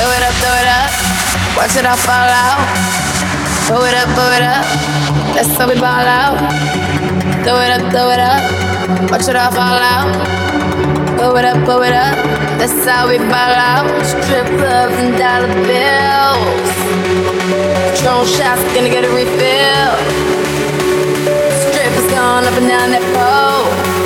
throw it up. Watch it all fall out. Throw it up, that's how we ball out. Throw it up, watch it all fall out. Throw it up, that's how we ball out. Strip clubs and dollar bills. Patron shots, gonna get a refill. Strippers going up and down that pole.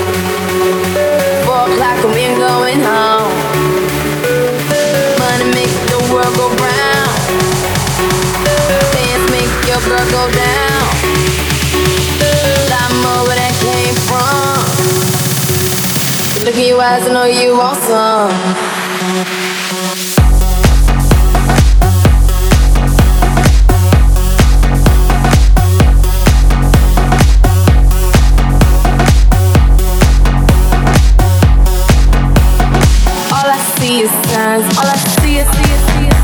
4 o'clock and we ain't going home. Money makes the world go round. Dance make your girl go down. Lot more where that came from. Look in your eyes, I know you want some. All I see is signs. All I see is